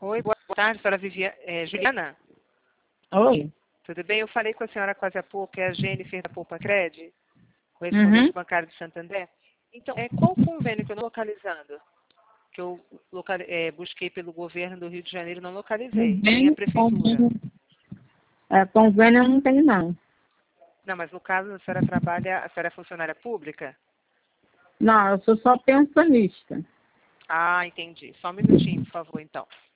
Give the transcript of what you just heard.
Oi, boa tarde, senhora Juliana. Oi. Tudo bem? Eu falei com a senhora quase há pouco, é a Jennifer da Poupa Cred, correspondente bancário de Santander. Então, qual o convênio que eu não localizando? Que eu busquei pelo governo do Rio de Janeiro, não localizei, nem a prefeitura. Convênio eu não tenho, não. Não, mas no caso a senhora é funcionária pública? Não, eu sou só pensionista. Ah, entendi. Só um minutinho, por favor, então.